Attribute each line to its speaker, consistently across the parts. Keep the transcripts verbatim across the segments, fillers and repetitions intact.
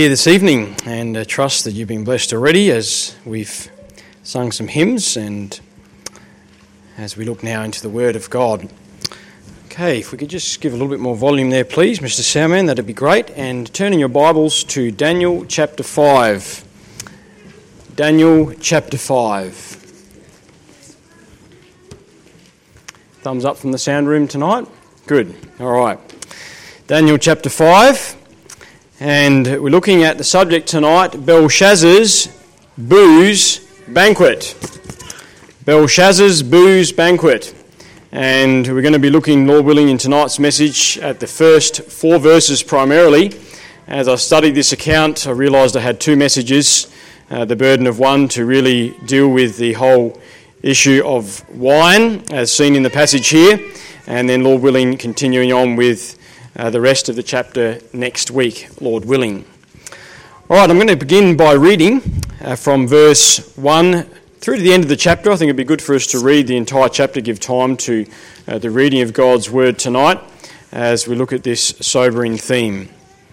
Speaker 1: Here this evening, and I trust that you've been blessed already as we've sung some hymns and as we look now into the Word of God. Okay, if we could just give a little bit more volume there, please, Mister Soundman, that'd be great. And turn in your Bibles to Daniel chapter five. Daniel chapter five. Thumbs up from the sound room tonight. Good. All right. Daniel chapter five. And we're looking at the subject tonight, Belshazzar's Booze Banquet. Belshazzar's Booze Banquet. And we're going to be looking, Lord willing, in tonight's message at the first four verses primarily. As I studied this account, I realised I had two messages. Uh, the burden of one to really deal with the whole issue of wine, as seen in the passage here. And then, Lord willing, continuing on with Uh, the rest of the chapter next week, Lord willing. All right, I'm going to begin by reading uh, from verse one through to the end of the chapter. I think it'd be good for us to read the entire chapter, give time to uh, the reading of God's Word tonight as we look at this sobering theme.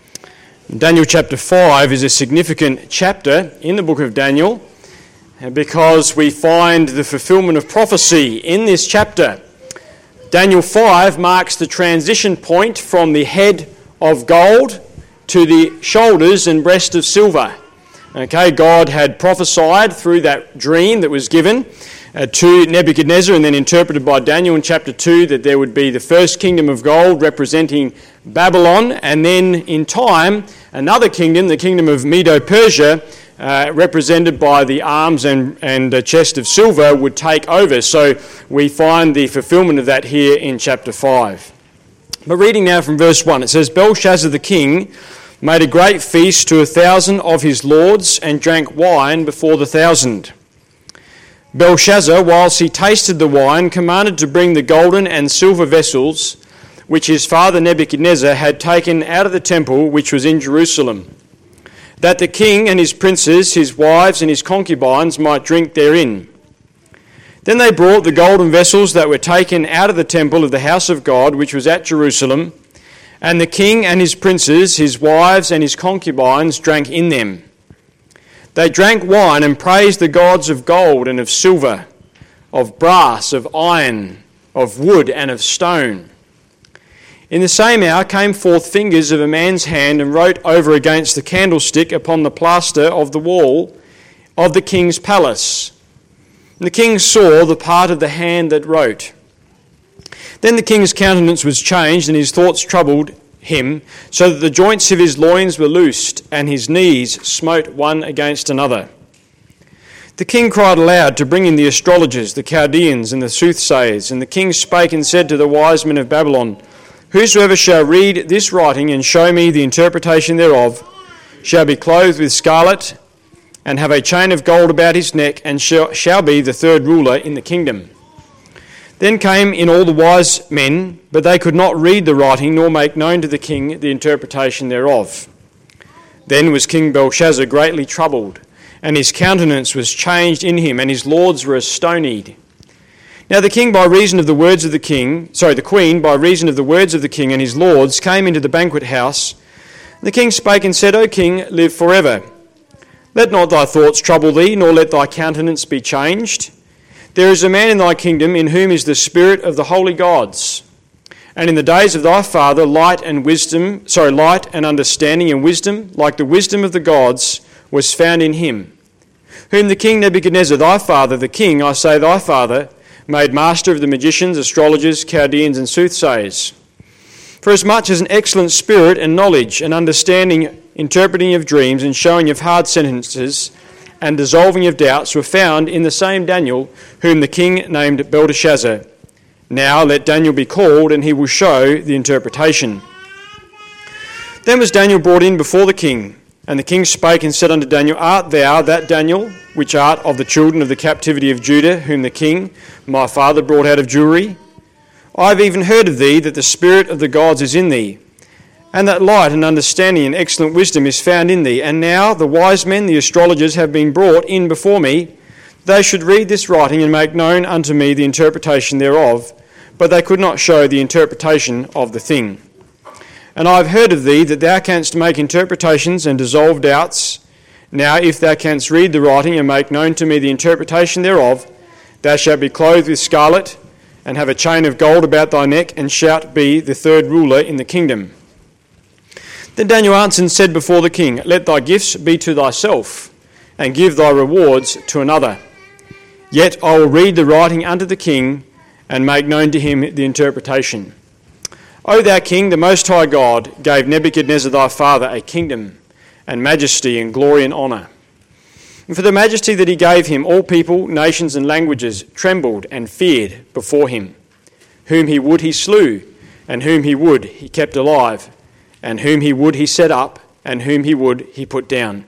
Speaker 1: Daniel chapter five is a significant chapter in the book of Daniel uh, because we find the fulfillment of prophecy in this chapter. Daniel five marks the transition point from the head of gold to the shoulders and breast of silver. Okay, God had prophesied through that dream that was given uh, to Nebuchadnezzar and then interpreted by Daniel in chapter two that there would be the first kingdom of gold representing Babylon, and then in time another kingdom, the kingdom of Medo-Persia, Uh, represented by the arms and, and uh, chest of silver, would take over. So we find the fulfillment of that here in chapter five. But reading now from verse one, it says, Belshazzar the king made a great feast to a thousand of his lords and drank wine before the thousand. Belshazzar, whilst he tasted the wine, commanded to bring the golden and silver vessels which his father Nebuchadnezzar had taken out of the temple which was in Jerusalem, that the king and his princes, his wives and his concubines might drink therein. Then they brought the golden vessels that were taken out of the temple of the house of God, which was at Jerusalem, and the king and his princes, his wives and his concubines drank in them. They drank wine and praised the gods of gold and of silver, of brass, of iron, of wood and of stone. In the same hour came forth fingers of a man's hand and wrote over against the candlestick upon the plaster of the wall of the king's palace. And the king saw the part of the hand that wrote. Then the king's countenance was changed and his thoughts troubled him, so that the joints of his loins were loosed and his knees smote one against another. The king cried aloud to bring in the astrologers, the Chaldeans and the soothsayers, and the king spake and said to the wise men of Babylon, Whosoever shall read this writing and show me the interpretation thereof shall be clothed with scarlet and have a chain of gold about his neck and shall, shall be the third ruler in the kingdom. Then came in all the wise men, but they could not read the writing nor make known to the king the interpretation thereof. Then was King Belshazzar greatly troubled, and his countenance was changed in him, and his lords were astonied. Now the king, by reason of the words of the king, sorry, the queen, by reason of the words of the king and his lords, came into the banquet house. The king spake and said, O king, live forever. Let not thy thoughts trouble thee, nor let thy countenance be changed. There is a man in thy kingdom in whom is the spirit of the holy gods. And in the days of thy father, light and wisdom, sorry, light and understanding and wisdom, like the wisdom of the gods, was found in him. Whom the king Nebuchadnezzar, thy father, the king, I say thy father, made master of the magicians, astrologers, Chaldeans, and soothsayers. For as much as an excellent spirit and knowledge and understanding, interpreting of dreams and showing of hard sentences and dissolving of doubts were found in the same Daniel, whom the king named Belteshazzar. Now let Daniel be called, and he will show the interpretation. Then was Daniel brought in before the king, and the king spake and said unto Daniel, Art thou that Daniel, which art of the children of the captivity of Judah, whom the king, my father, brought out of Jewry? I have even heard of thee that the spirit of the gods is in thee, and that light and understanding and excellent wisdom is found in thee. And now the wise men, the astrologers, have been brought in before me. They should read this writing and make known unto me the interpretation thereof, but they could not show the interpretation of the thing. And I have heard of thee that thou canst make interpretations and dissolve doubts. Now if thou canst read the writing and make known to me the interpretation thereof, thou shalt be clothed with scarlet, and have a chain of gold about thy neck, and shalt be the third ruler in the kingdom. Then Daniel answered and said before the king, Let thy gifts be to thyself, and give thy rewards to another. Yet I will read the writing unto the king, and make known to him the interpretation. O thou king, the Most High God gave Nebuchadnezzar thy father a kingdom, and majesty, and glory, and honour. And for the majesty that he gave him, all people, nations, and languages trembled and feared before him. Whom he would he slew, and whom he would he kept alive, and whom he would he set up, and whom he would he put down.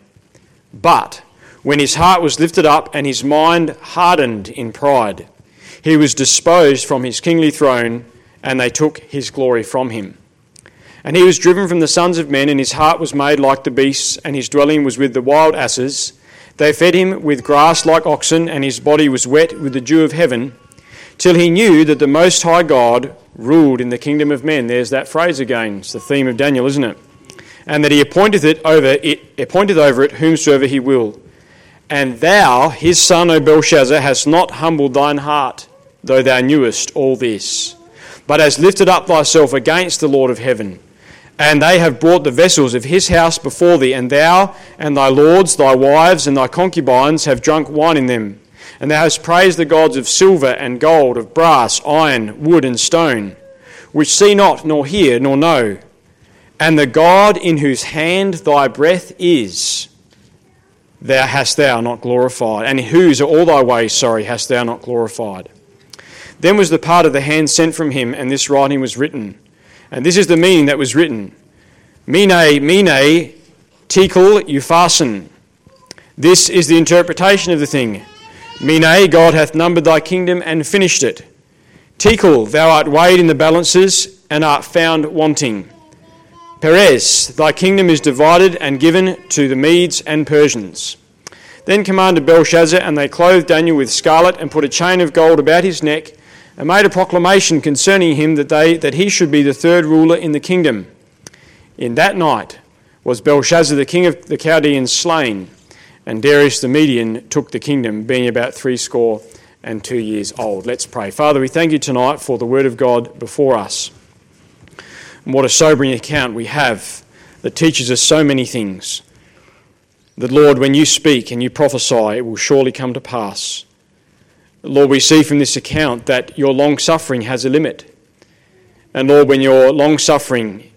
Speaker 1: But when his heart was lifted up, and his mind hardened in pride, he was disposed from his kingly throne, and they took his glory from him. And he was driven from the sons of men, and his heart was made like the beasts, and his dwelling was with the wild asses. They fed him with grass like oxen, and his body was wet with the dew of heaven, till he knew that the Most High God ruled in the kingdom of men. There's that phrase again. It's the theme of Daniel, isn't it? And that he appointeth it over it, appointeth over it whomsoever he will. And thou, his son, O Belshazzar, hast not humbled thine heart, though thou knewest all this, but hast lifted up thyself against the Lord of heaven. And they have brought the vessels of his house before thee, and thou and thy lords, thy wives, and thy concubines have drunk wine in them. And thou hast praised the gods of silver and gold, of brass, iron, wood, and stone, which see not, nor hear, nor know. And the God in whose hand thy breath is, thou hast thou not glorified, and in whose are all thy ways, sorry, hast thou not glorified. Then was the part of the hand sent from him, and this writing was written. And this is the meaning that was written. Mene, mene, tekel, upharsin. This is the interpretation of the thing. Mene, God hath numbered thy kingdom and finished it. Tekel, thou art weighed in the balances and art found wanting. Peres, thy kingdom is divided and given to the Medes and Persians. Then commanded Belshazzar, and they clothed Daniel with scarlet and put a chain of gold about his neck, and made a proclamation concerning him that they that he should be the third ruler in the kingdom. In that night was Belshazzar the king of the Chaldeans slain, and Darius the Median took the kingdom, being about threescore and two years old. Let's pray. Father, we thank you tonight for the word of God before us. And what a sobering account we have that teaches us so many things. That, Lord, when you speak and you prophesy, it will surely come to pass. Lord, we see from this account that your long-suffering has a limit. And Lord, when your long-suffering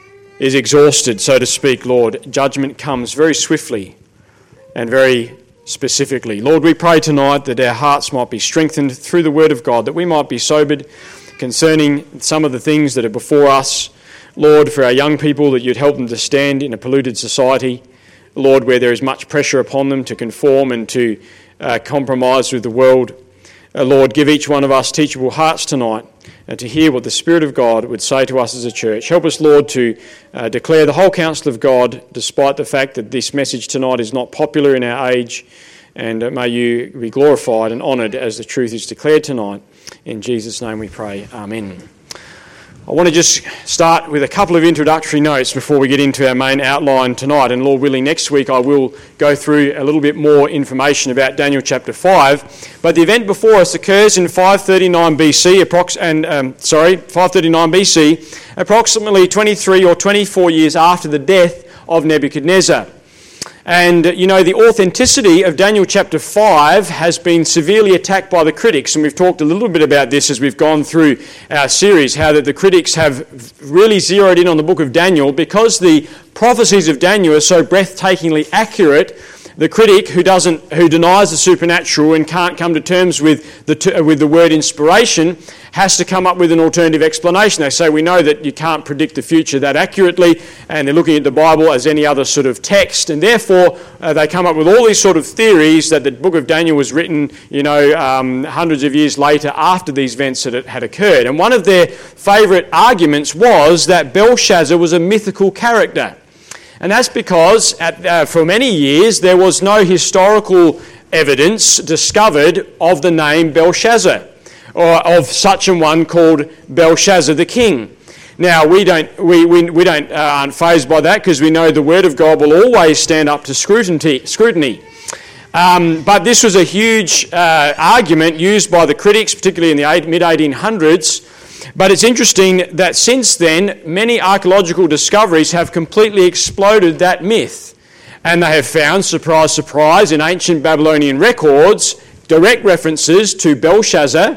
Speaker 1: is exhausted, so to speak, Lord, judgment comes very swiftly and very specifically. Lord, we pray tonight that our hearts might be strengthened through the word of God, that we might be sobered concerning some of the things that are before us. Lord, for our young people, that you'd help them to stand in a polluted society. Lord, where there is much pressure upon them to conform and to uh, compromise with the world. Uh, Lord, give each one of us teachable hearts tonight and to hear what the Spirit of God would say to us as a church. Help us, Lord, to uh, declare the whole counsel of God, despite the fact that this message tonight is not popular in our age. And uh, may you be glorified and honoured as the truth is declared tonight. In Jesus' name we pray. Amen. I want to just start with a couple of introductory notes before we get into our main outline tonight. And Lord willing, next week I will go through a little bit more information about Daniel chapter five. But the event before us occurs in five thirty-nine B C, approx- and um, sorry, five thirty-nine B C, approximately twenty-three or twenty-four years after the death of Nebuchadnezzar. And, you know, the authenticity of Daniel chapter five has been severely attacked by the critics, and we've talked a little bit about this as we've gone through our series, how that the critics have really zeroed in on the book of Daniel. Because the prophecies of Daniel are so breathtakingly accurate, the critic who doesn't, who denies the supernatural and can't come to terms with the with the word inspiration has to come up with an alternative explanation. They say, we know that you can't predict the future that accurately, and they're looking at the Bible as any other sort of text, and therefore uh, they come up with all these sort of theories that the book of Daniel was written, you know, um, hundreds of years later after these events that had occurred. And one of their favourite arguments was that Belshazzar was a mythical character. And that's because at, uh, for many years there was no historical evidence discovered of the name Belshazzar, or of such a one called Belshazzar the king. Now, we don't we we, we don't uh, aren't fazed by that, because we know the Word of God will always stand up to scrutiny. scrutiny. Um, but this was a huge uh, argument used by the critics, particularly in the mid eighteen hundreds. But it's interesting that since then, many archaeological discoveries have completely exploded that myth. And they have found, surprise, surprise, in ancient Babylonian records, direct references to Belshazzar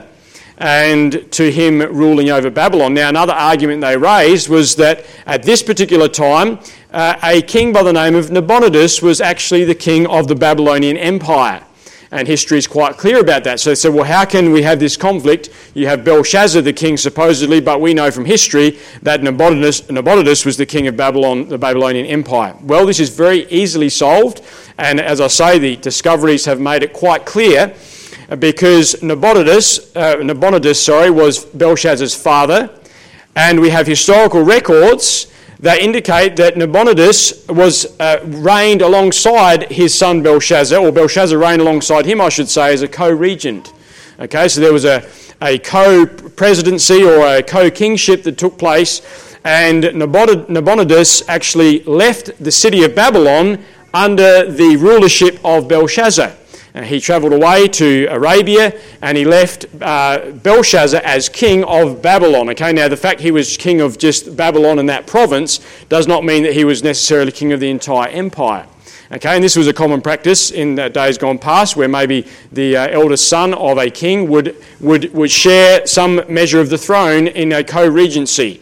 Speaker 1: and to him ruling over Babylon. Now, another argument they raised was that at this particular time, uh, a king by the name of Nabonidus was actually the king of the Babylonian Empire. And history is quite clear about that. So they said, well, how can we have this conflict? You have Belshazzar, the king, supposedly, but we know from history that Nabonidus, Nabonidus was the king of Babylon, the Babylonian Empire. Well, this is very easily solved. And as I say, the discoveries have made it quite clear, because Nabonidus, uh, Nabonidus sorry, was Belshazzar's father. And we have historical records that indicate that Nabonidus was uh, reigned alongside his son Belshazzar, or Belshazzar reigned alongside him, I should say, as a co-regent. Okay, so there was a, a co-presidency or a co-kingship that took place, and Nabonidus actually left the city of Babylon under the rulership of Belshazzar. Uh, he travelled away to Arabia, and he left uh, Belshazzar as king of Babylon. Okay, now the fact he was king of just Babylon and that province does not mean that he was necessarily king of the entire empire. Okay, and this was a common practice in uh, days gone past, where maybe the uh, eldest son of a king would, would, would share some measure of the throne in a co-regency.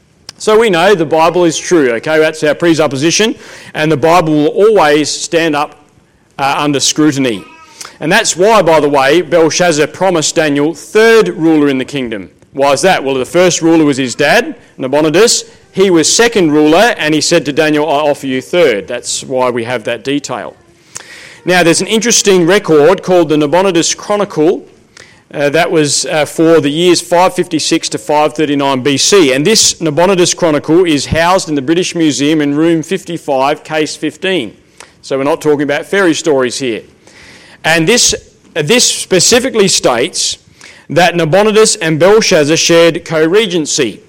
Speaker 1: So we know the Bible is true, okay, that's our presupposition, and the Bible will always stand up uh, under scrutiny. And that's why, by the way, Belshazzar promised Daniel third ruler in the kingdom. Why is that? Well, the first ruler was his dad, Nabonidus. He was second ruler, and he said to Daniel, I offer you third. That's why we have that detail. Now, there's an interesting record called the Nabonidus Chronicle. Uh, that was uh, for the years five fifty-six to five thirty-nine B C. And this Nabonidus Chronicle is housed in the British Museum in room fifty-five, case fifteen. So we're not talking about fairy stories here. And this, this specifically states that Nabonidus and Belshazzar shared co-regency.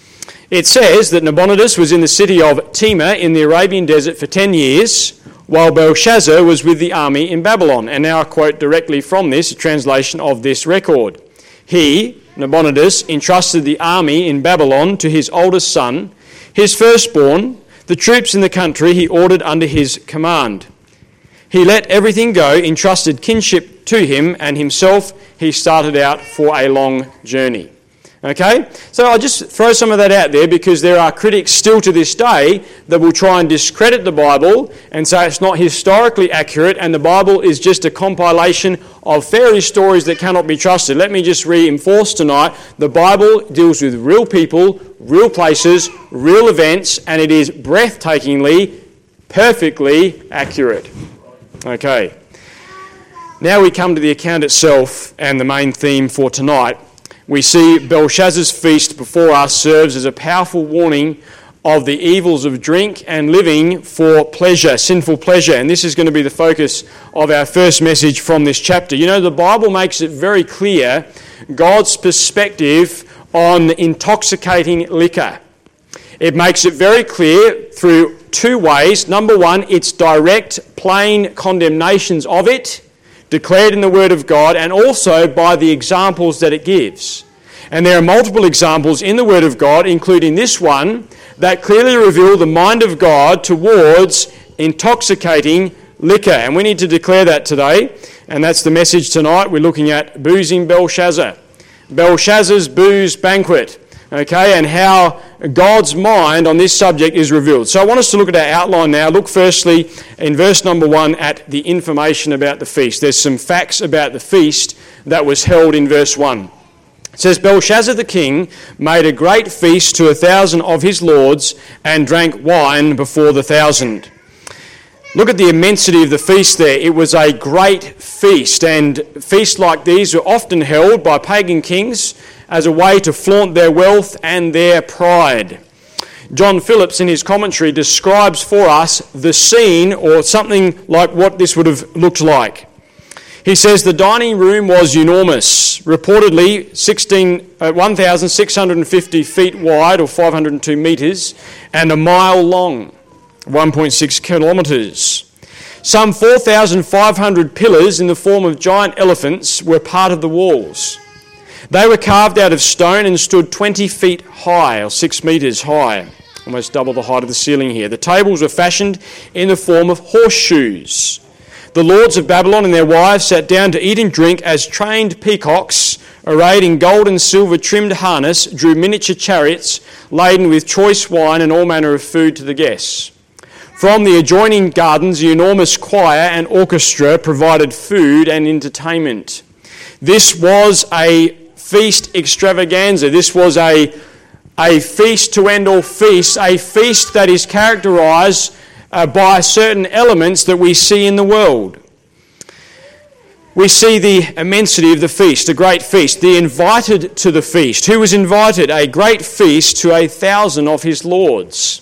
Speaker 1: It says that Nabonidus was in the city of Tema in the Arabian desert for ten years, while Belshazzar was with the army in Babylon. And now I quote directly from this, a translation of this record. He, Nabonidus, entrusted the army in Babylon to his oldest son, his firstborn. The troops in the country he ordered under his command. He let everything go, entrusted kinship to him, and himself he started out for a long journey. Okay? So I'll just throw some of that out there, because there are critics still to this day that will try and discredit the Bible and say it's not historically accurate and the Bible is just a compilation of fairy stories that cannot be trusted. Let me just reinforce tonight, the Bible deals with real people, real places, real events, and it is breathtakingly, perfectly accurate. Okay. Now we come to the account itself and the main theme for tonight. We see Belshazzar's feast before us serves as a powerful warning of the evils of drink and living for pleasure, sinful pleasure. And this is going to be the focus of our first message from this chapter. You know, the Bible makes it very clear God's perspective on intoxicating liquor. It makes it very clear through two ways. Number one, its direct, plain condemnations of it, declared in the Word of God, and also by the examples that it gives. And there are multiple examples in the Word of God, including this one, that clearly reveal the mind of God towards intoxicating liquor. And we need to declare that today, and that's the message tonight. We're looking at boozing Belshazzar. Belshazzar's booze banquet. Okay, and how God's mind on this subject is revealed. So I want us to look at our outline now. Look firstly in verse number one at the information about the feast. There's some facts about the feast that was held in verse one. It says, Belshazzar the king made a great feast to a thousand of his lords and drank wine before the thousand. Look at the immensity of the feast there. It was a great feast, and feasts like these were often held by pagan kings as a way to flaunt their wealth and their pride. John Phillips in his commentary describes for us the scene, or something like what this would have looked like. He says the dining room was enormous, reportedly sixteen, uh, one thousand six hundred fifty feet wide or five hundred two metres and a mile long, one point six kilometres. Some four thousand five hundred pillars in the form of giant elephants were part of the walls. They were carved out of stone and stood twenty feet high or six metres high, almost double the height of the ceiling here. The tables were fashioned in the form of horseshoes. The lords of Babylon and their wives sat down to eat and drink as trained peacocks, arrayed in gold and silver trimmed harness, drew miniature chariots laden with choice wine and all manner of food to the guests. From the adjoining gardens, the enormous choir and orchestra provided food and entertainment. This was a feast extravaganza. This was a, a feast to end all feasts, a feast that is characterised Uh, by certain elements that we see in the world. We see the immensity of the feast, a great feast, the invited to the feast. Who was invited? A great feast to a thousand of his lords.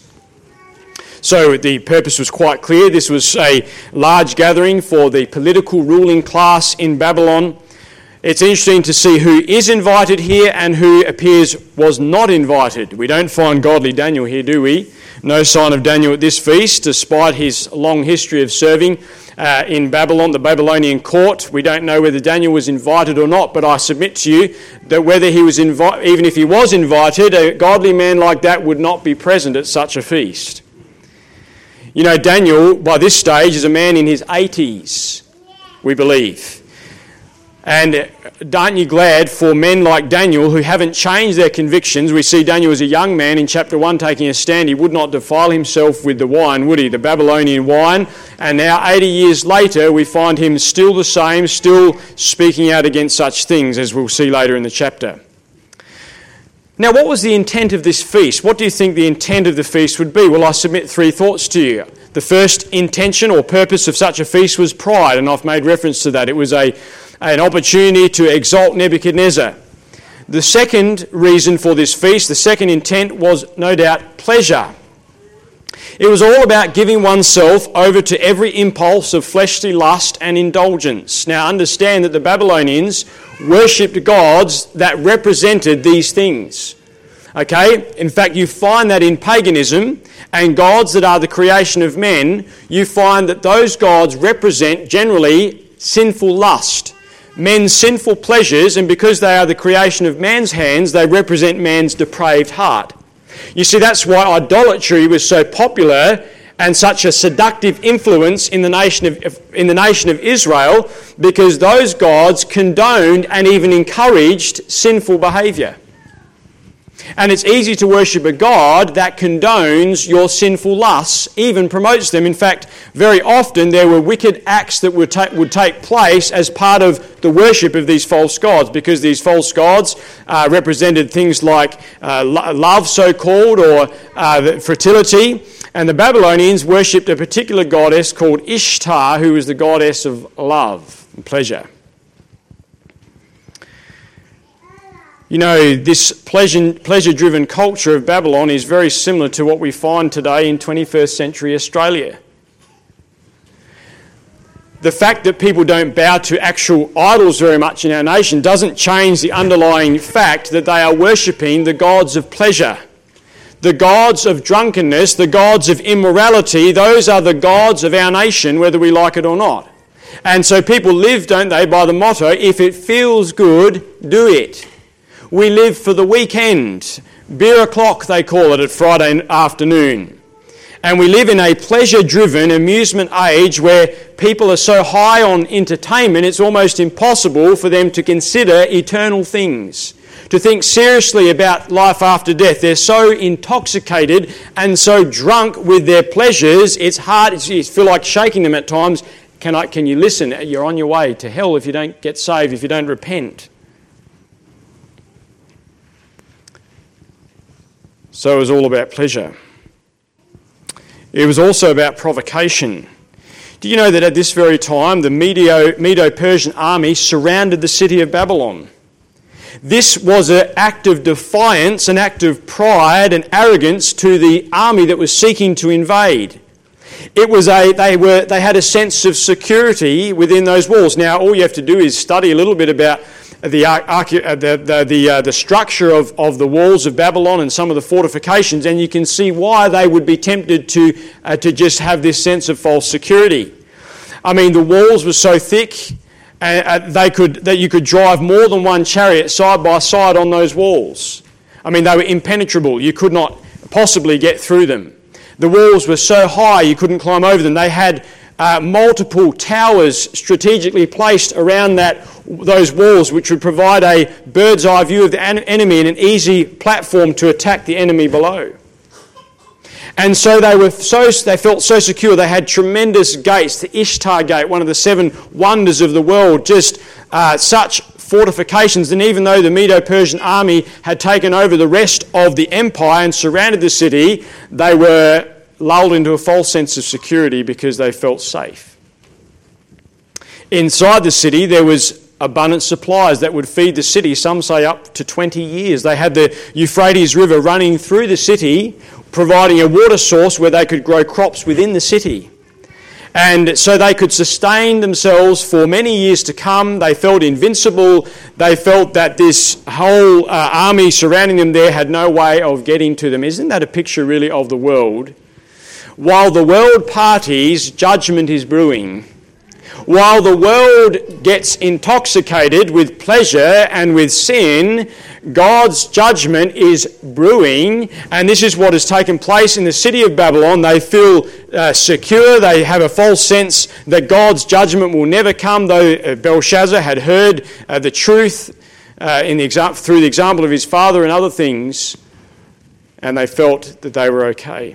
Speaker 1: So the purpose was quite clear. This was a large gathering for the political ruling class in Babylon. It's interesting to see who is invited here and who appears was not invited. We don't find godly Daniel here, do we? No sign of Daniel at this feast, despite his long history of serving uh, in Babylon, the Babylonian court. We don't know whether Daniel was invited or not, but I submit to you that whether he was invited, even if he was invited, a godly man like that would not be present at such a feast. You know, Daniel, by this stage, is a man in his eighties, we believe. And aren't you glad for men like Daniel who haven't changed their convictions? We see Daniel as a young man in chapter one taking a stand. He would not defile himself with the wine, would he? The Babylonian wine. And now eighty years later we find him still the same, still speaking out against such things, as we'll see later in the chapter. Now, what was the intent of this feast? What do you think the intent of the feast would be? Well, I submit three thoughts to you. The first intention or purpose of such a feast was pride, and I've made reference to that. It was a an opportunity to exalt Nebuchadnezzar. The second reason for this feast, the second intent, was no doubt pleasure. It was all about giving oneself over to every impulse of fleshly lust and indulgence. Now understand that the Babylonians worshipped gods that represented these things. Okay? In fact, you find that in paganism and gods that are the creation of men, you find that those gods represent generally sinful lust, men's sinful pleasures, and because they are the creation of man's hands, they represent man's depraved heart. You see, that's why idolatry was so popular and such a seductive influence in the nation of in the nation of Israel, because those gods condoned and even encouraged sinful behaviour. And it's easy to worship a God that condones your sinful lusts, even promotes them. In fact, very often there were wicked acts that would, ta- would take place as part of the worship of these false gods, because these false gods uh, represented things like uh, love, so-called, or uh, fertility. And the Babylonians worshipped a particular goddess called Ishtar, who was the goddess of love and pleasure. You know, this pleasure, pleasure-driven culture of Babylon is very similar to what we find today in twenty-first century Australia. The fact that people don't bow to actual idols very much in our nation doesn't change the underlying fact that they are worshipping the gods of pleasure, the gods of drunkenness, the gods of immorality. Those are the gods of our nation, whether we like it or not. And so people live, don't they, by the motto, if it feels good, do it. We live for the weekend. Beer o'clock, they call it, at Friday afternoon. And we live in a pleasure-driven amusement age where people are so high on entertainment, it's almost impossible for them to consider eternal things, to think seriously about life after death. They're so intoxicated and so drunk with their pleasures, it's hard, you feel like shaking them at times. Can I? Can you listen? You're on your way to hell if you don't get saved, if you don't repent. So it was all about pleasure. It was also about provocation. Do you know that at this very time the Medo, Medo-Persian army surrounded the city of Babylon? This was an act of defiance, an act of pride and arrogance to the army that was seeking to invade. it was a they were they had a sense of security within those walls. Now, all you have to do is study a little bit about the arche- the the the, uh, the structure of, of the walls of Babylon and some of the fortifications, and you can see why they would be tempted to uh, to just have this sense of false security. I mean, the walls were so thick uh, they could that you could drive more than one chariot side by side on those walls. I mean, they were impenetrable. You could not possibly get through them. The walls were so high you couldn't climb over them. They had uh, multiple towers strategically placed around that those walls, which would provide a bird's eye view of the an- enemy and an easy platform to attack the enemy below. And so they were so they felt so secure. They had tremendous gates, the Ishtar Gate, one of the seven wonders of the world, just uh, such fortifications. And even though the Medo-Persian army had taken over the rest of the empire and surrounded the city, they were lulled into a false sense of security because they felt safe. Inside the city, there was abundant supplies that would feed the city, some say up to twenty years. They had the Euphrates River running through the city, providing a water source where they could grow crops within the city. And so they could sustain themselves for many years to come. They felt invincible. They felt that this whole uh, army surrounding them there had no way of getting to them. Isn't that a picture really of the world? While the world parties, judgment is brewing. While the world gets intoxicated with pleasure and with sin, God's judgment is brewing, and this is what has taken place in the city of Babylon. They feel uh, secure. They have a false sense that God's judgment will never come, though uh, Belshazzar had heard uh, the truth uh, in the exa- through the example of his father and other things, and they felt that they were okay.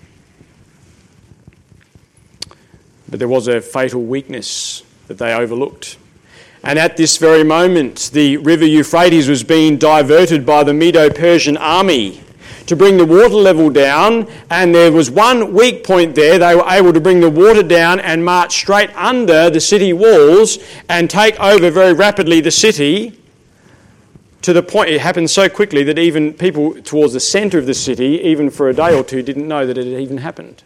Speaker 1: But there was a fatal weakness that they overlooked. And at this very moment, the river Euphrates was being diverted by the Medo-Persian army to bring the water level down, and there was one weak point there. They were able to bring the water down and march straight under the city walls and take over very rapidly the city, to the point it happened so quickly that even people towards the centre of the city, even for a day or two, didn't know that it had even happened.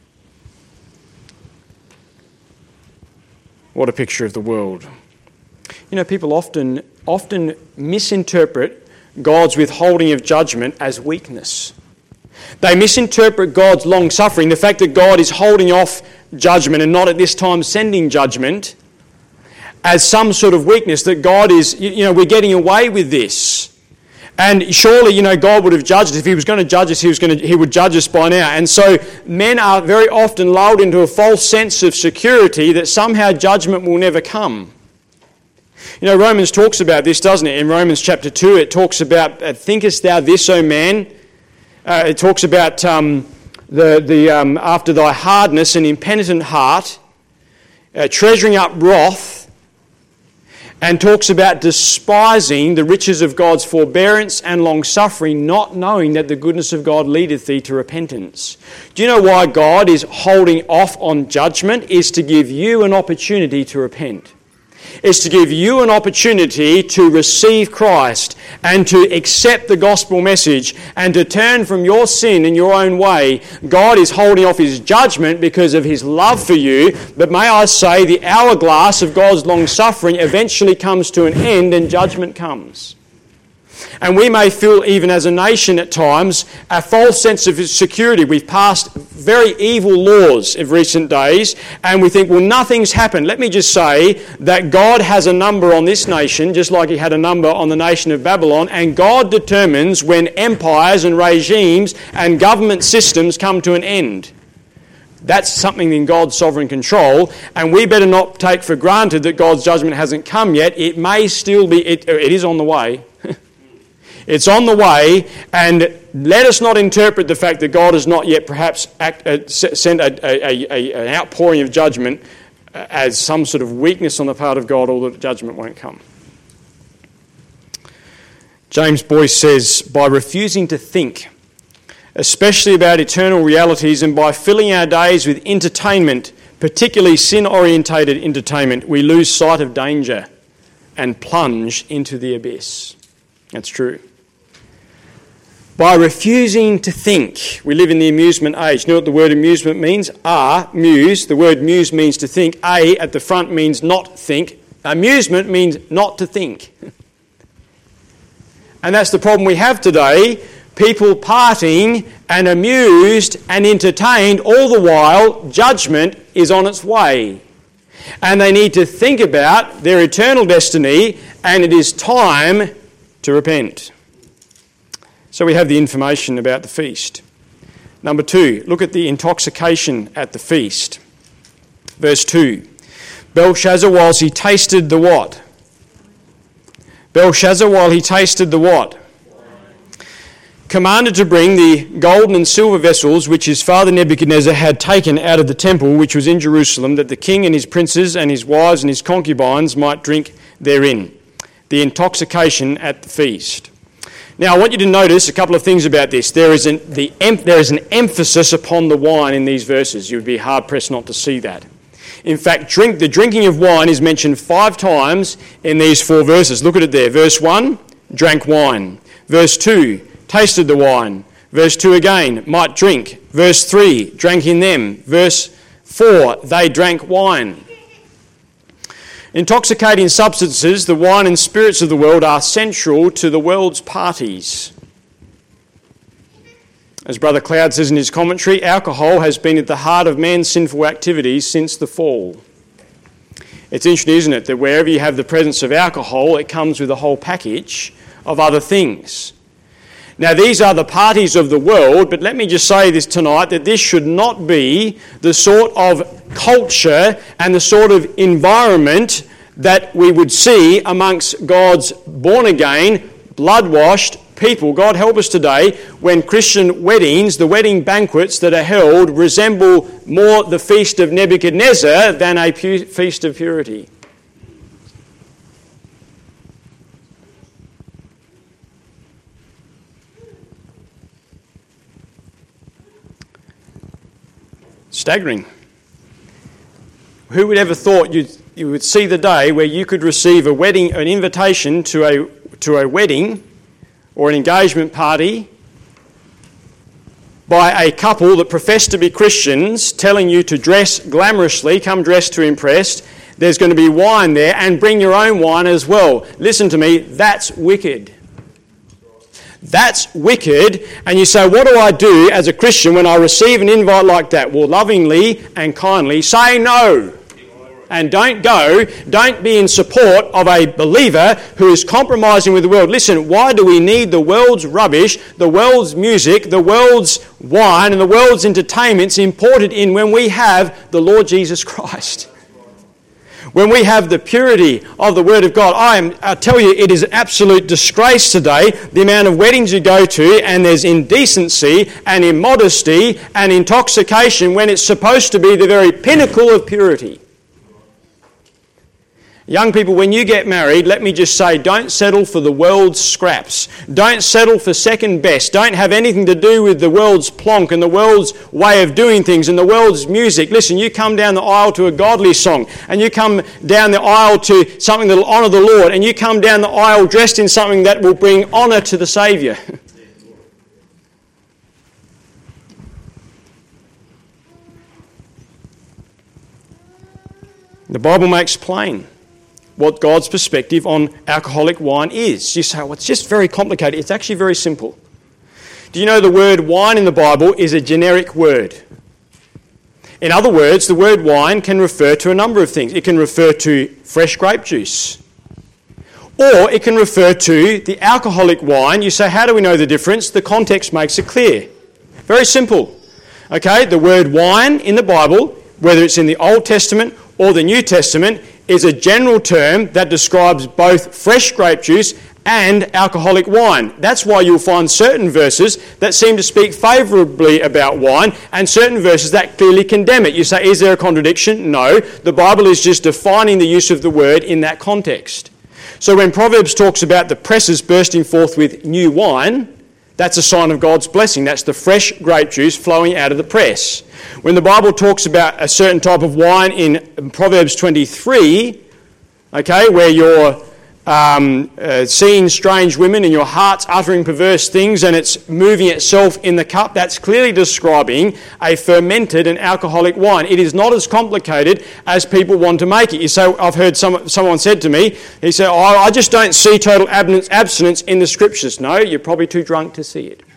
Speaker 1: What a picture of the world. You know, people often often misinterpret God's withholding of judgment as weakness. They misinterpret God's long-suffering, the fact that God is holding off judgment and not at this time sending judgment, as some sort of weakness, that God is, you know, we're getting away with this. And surely, you know, God would have judged us. If he was going to judge us, he was going to, he would judge us by now. And so men are very often lulled into a false sense of security that somehow judgment will never come. You know, Romans talks about this, doesn't it? In Romans chapter two, it talks about, thinkest thou this, O man? Uh, it talks about um, the, the um, after thy hardness and impenitent heart, uh, treasuring up wrath, and talks about despising the riches of God's forbearance and long-suffering, not knowing that the goodness of God leadeth thee to repentance. Do you know why God is holding off on judgment? Is to give you an opportunity to repent. Is to give you an opportunity to receive Christ and to accept the gospel message and to turn from your sin in your own way. God is holding off his judgment because of his love for you. But may I say, the hourglass of God's long-suffering eventually comes to an end and judgment comes. And we may feel, even as a nation at times, a false sense of security. We've passed very evil laws of recent days, and we think, well, nothing's happened. Let me just say that God has a number on this nation, just like he had a number on the nation of Babylon, and God determines when empires and regimes and government systems come to an end. That's something in God's sovereign control, and we better not take for granted that God's judgment hasn't come yet. It may still be, it, it is on the way. It's on the way, and let us not interpret the fact that God has not yet perhaps act, uh, sent a, a, a, an outpouring of judgment uh, as some sort of weakness on the part of God, or that judgment won't come. James Boyce says, by refusing to think, especially about eternal realities, and by filling our days with entertainment, particularly sin-orientated entertainment, we lose sight of danger and plunge into the abyss. That's true. by refusing to think. We live in the amusement age. You know what the word amusement means? A, muse. The word muse means to think. A at the front means not think. Amusement means not to think. And that's the problem we have today. People partying and amused and entertained, all the while judgment is on its way. And they need to think about their eternal destiny, and it is time to repent. So we have the information about the feast. Number two, look at the intoxication at the feast. Verse two. Belshazzar, whilst he tasted the what? Belshazzar, while he tasted the what? Commanded to bring the golden and silver vessels which his father Nebuchadnezzar had taken out of the temple which was in Jerusalem, that the king and his princes and his wives and his concubines might drink therein. The intoxication at the feast. Now I want you to notice a couple of things about this. There is an, the, there is an emphasis upon the wine in these verses. You would be hard-pressed not to see that. In fact, drink, the drinking of wine is mentioned five times in these four verses. Look at it there. Verse one, drank wine. Verse two, tasted the wine. Verse two again, might drink. Verse three, drank in them. Verse four, they drank wine. Intoxicating substances, the wine and spirits of the world, are central to the world's parties. As Brother Cloud says in his commentary, alcohol has been at the heart of man's sinful activities since the fall. It's interesting, isn't it, that wherever you have the presence of alcohol, it comes with a whole package of other things. Now, these are the parties of the world, but let me just say this tonight, that this should not be the sort of culture and the sort of environment that we would see amongst God's born-again, blood-washed people. God help us today when Christian weddings, the wedding banquets that are held, resemble more the feast of Nebuchadnezzar than a pu- feast of purity. Staggering. Who would ever thought you'd, you would see the day where you could receive a wedding, an invitation to a to a wedding or an engagement party by a couple that profess to be Christians, telling you to dress glamorously, come dressed to impress. There's going to be wine there, and bring your own wine as well. Listen to me, that's wicked. That's wicked. And you say, what do I do as a Christian when I receive an invite like that? Well, lovingly and kindly say no. And don't go, don't be in support of a believer who is compromising with the world. Listen, why do we need the world's rubbish, the world's music, the world's wine and the world's entertainments imported in when we have the Lord Jesus Christ? When we have the purity of the Word of God, I am, I tell you, it is an absolute disgrace today, the amount of weddings you go to, and there's indecency and immodesty and intoxication when it's supposed to be the very pinnacle of purity. Young people, when you get married, let me just say, don't settle for the world's scraps. Don't settle for second best. Don't have anything to do with the world's plonk and the world's way of doing things and the world's music. Listen, you come down the aisle to a godly song, and you come down the aisle to something that will honour the Lord, and you come down the aisle dressed in something that will bring honour to the Saviour. The Bible makes plain what God's perspective on alcoholic wine is. You say, well, it's just very complicated. It's actually very simple. Do you know the word wine in the Bible is a generic word? In other words, the word wine can refer to a number of things. It can refer to fresh grape juice, or it can refer to the alcoholic wine. You say, how do we know the difference? The context makes it clear. Very simple. Okay, the word wine in the Bible, whether it's in the Old Testament or the New Testament, is a general term that describes both fresh grape juice and alcoholic wine. That's why you'll find certain verses that seem to speak favourably about wine and certain verses that clearly condemn it. You say, is there a contradiction? No. The Bible is just defining the use of the word in that context. So when Proverbs talks about the presses bursting forth with new wine, that's a sign of God's blessing. That's the fresh grape juice flowing out of the press. When the Bible talks about a certain type of wine in Proverbs twenty-three, okay, where your um, uh, seeing strange women and your heart's uttering perverse things and it's moving itself in the cup, that's clearly describing a fermented and alcoholic wine. It is not as complicated as people want to make it. You say, I've heard some, someone said to me, he said, oh, I just don't see total abstinence, abstinence in the scriptures. No, you're probably too drunk to see it.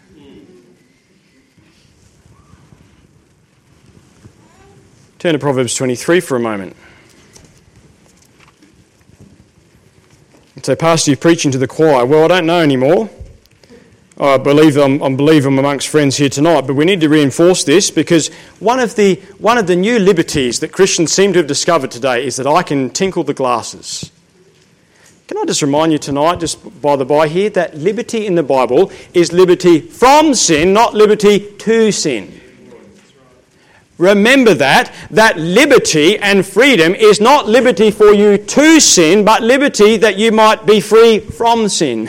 Speaker 1: Turn to Proverbs twenty-three for a moment. So, Pastor, you're preaching to the choir. Well, I don't know anymore. I believe I'm, I believe I'm amongst friends here tonight, but we need to reinforce this because one of the one of the new liberties that Christians seem to have discovered today is that I can tinkle the glasses. Can I just remind you tonight, just by the by here, that liberty in the Bible is liberty from sin, not liberty to sin. Remember that, that liberty and freedom is not liberty for you to sin, but liberty that you might be free from sin.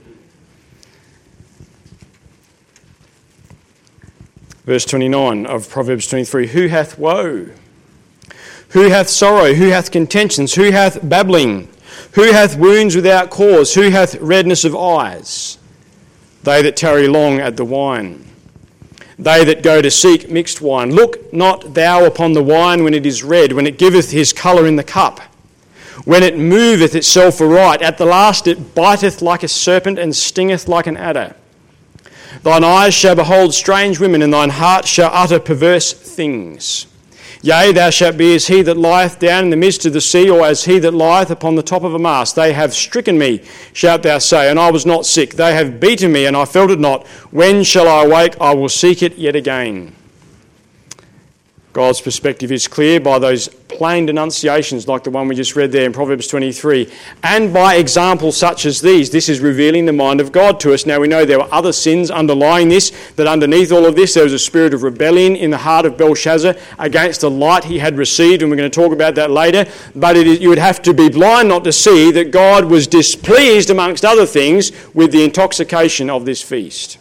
Speaker 1: Verse twenty-nine of Proverbs twenty-three, who hath woe? Who hath sorrow? Who hath contentions? Who hath babbling? Who hath wounds without cause? Who hath redness of eyes? They that tarry long at the wine. They that go to seek mixed wine. Look not thou upon the wine when it is red, when it giveth his colour in the cup, when it moveth itself aright. At the last it biteth like a serpent and stingeth like an adder. Thine eyes shall behold strange women, and thine heart shall utter perverse things. Yea, thou shalt be as he that lieth down in the midst of the sea, or as he that lieth upon the top of a mast. They have stricken me, shalt thou say, and I was not sick. They have beaten me, and I felt it not. When shall I awake? I will seek it yet again. God's perspective is clear by those plain denunciations like the one we just read there in Proverbs twenty-three. And by examples such as these, this is revealing the mind of God to us. Now we know there were other sins underlying this, that underneath all of this there was a spirit of rebellion in the heart of Belshazzar against the light he had received, and we're going to talk about that later. But it is, you would have to be blind not to see that God was displeased, amongst other things, with the intoxication of this feast.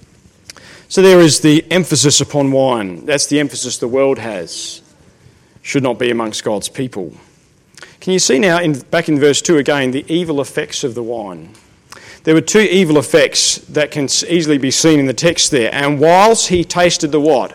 Speaker 1: So there is the emphasis upon wine. That's the emphasis the world has. Should not be amongst God's people. Can you see now, in, back in verse two again, the evil effects of the wine? There were two evil effects that can easily be seen in the text there. And whilst he tasted the what?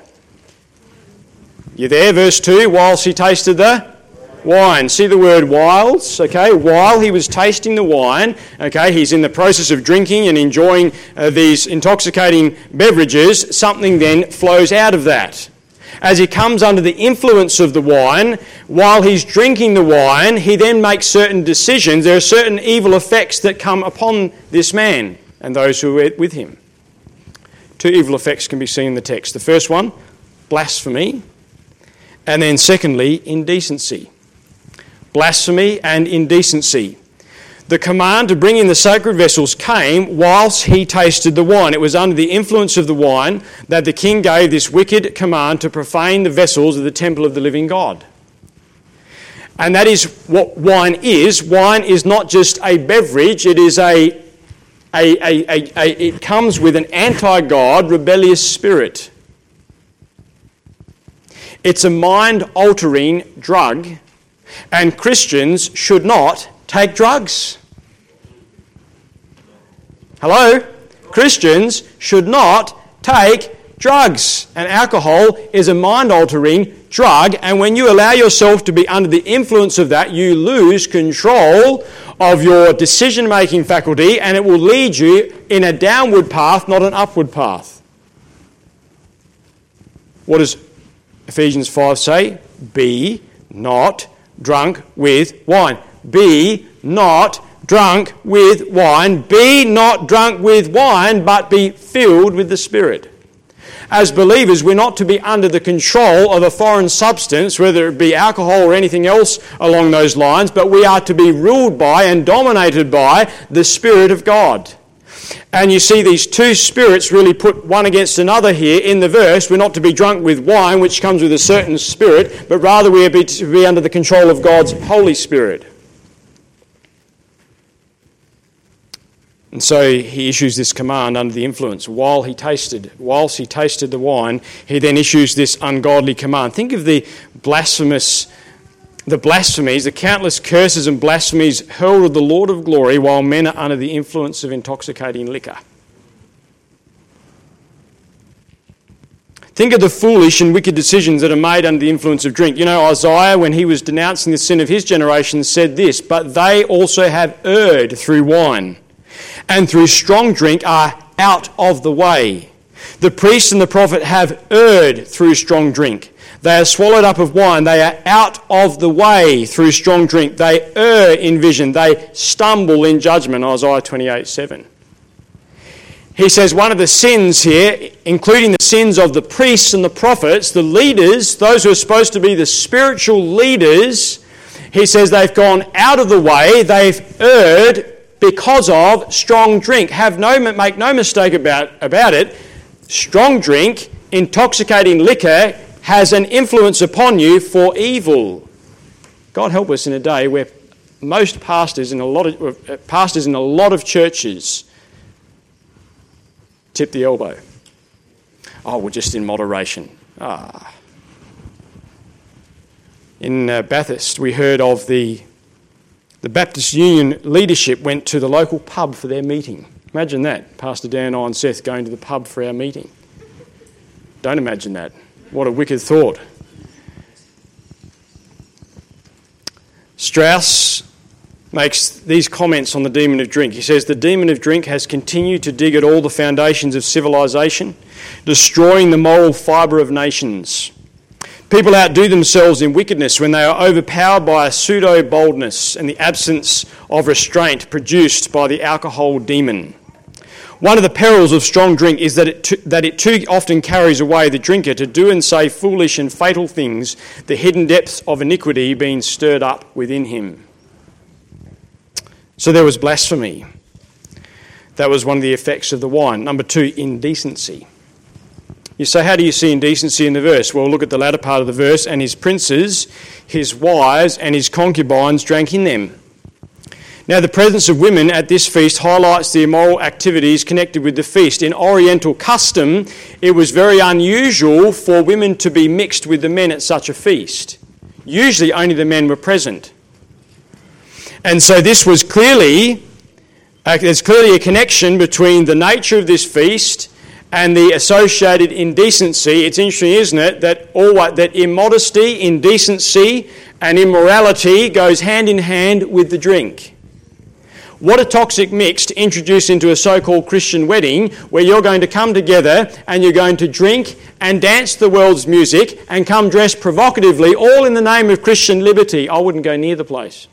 Speaker 1: You there, verse two? Whilst he tasted the wine. See the word whilst, okay? While he was tasting the wine, okay, he's in the process of drinking and enjoying uh, these intoxicating beverages, something then flows out of that. As he comes under the influence of the wine, while he's drinking the wine, he then makes certain decisions. There are certain evil effects that come upon this man and those who are with him. Two evil effects can be seen in the text. The first one, blasphemy, and then secondly, indecency. Blasphemy and indecency. The command to bring in the sacred vessels came whilst he tasted the wine. It was under the influence of the wine that the king gave this wicked command to profane the vessels of the temple of the living God. And that is what wine is. Wine is not just a beverage, it is a, a, a, a, a it comes with an anti-God, rebellious spirit. It's a mind-altering drug. And Christians should not take drugs. Hello? Christians should not take drugs. And alcohol is a mind-altering drug, and when you allow yourself to be under the influence of that, you lose control of your decision-making faculty, and it will lead you in a downward path, not an upward path. What does Ephesians five say? Be not drunk with wine. Be not drunk with wine. Be not drunk with wine, but be filled with the Spirit. As believers, we're not to be under the control of a foreign substance, whether it be alcohol or anything else along those lines, but we are to be ruled by and dominated by the Spirit of God. And you see these two spirits really put one against another here in the verse. We're not to be drunk with wine, which comes with a certain spirit, but rather we are to be under the control of God's Holy Spirit. And so he issues this command under the influence. While he tasted, whilst he tasted the wine, he then issues this ungodly command. Think of the blasphemous the blasphemies, the countless curses and blasphemies hurled at the Lord of glory while men are under the influence of intoxicating liquor. Think of the foolish and wicked decisions that are made under the influence of drink. You know, Isaiah, when he was denouncing the sin of his generation, said this, "But they also have erred through wine, and through strong drink are out of the way. The priest and the prophet have erred through strong drink. They are swallowed up of wine. They are out of the way through strong drink. They err in vision. They stumble in judgment." Isaiah twenty-eight seven. He says one of the sins here, including the sins of the priests and the prophets, the leaders, those who are supposed to be the spiritual leaders, he says they've gone out of the way, they've erred because of strong drink. Have no, make no mistake about, about it, strong drink, intoxicating liquor, has an influence upon you for evil. God help us in a day where most pastors in a lot of pastors in a lot of churches tip the elbow. Oh, we're just in moderation. Ah. In uh, Bathurst, we heard of the the Baptist Union leadership went to the local pub for their meeting. Imagine that, Pastor Dan, I and Seth going to the pub for our meeting. Don't imagine that. What a wicked thought. Strauss makes these comments on the demon of drink. He says, "The demon of drink has continued to dig at all the foundations of civilization, destroying the moral fibre of nations. People outdo themselves in wickedness when they are overpowered by a pseudo-boldness and the absence of restraint produced by the alcohol demon. One of the perils of strong drink is that it, too, that it too often carries away the drinker to do and say foolish and fatal things, the hidden depths of iniquity being stirred up within him." So there was blasphemy. That was one of the effects of the wine. Number two, indecency. You say, how do you see indecency in the verse? Well, look at the latter part of the verse. "And his princes, his wives, and his concubines drank in them." Now, the presence of women at this feast highlights the immoral activities connected with the feast. In Oriental custom, it was very unusual for women to be mixed with the men at such a feast. Usually only the men were present. And so this was clearly, uh, there's clearly a connection between the nature of this feast and the associated indecency. It's interesting, isn't it, that all that immodesty, indecency, and immorality goes hand in hand with the drink. What a toxic mix to introduce into a so-called Christian wedding where you're going to come together and you're going to drink and dance the world's music and come dressed provocatively, all in the name of Christian liberty. I wouldn't go near the place.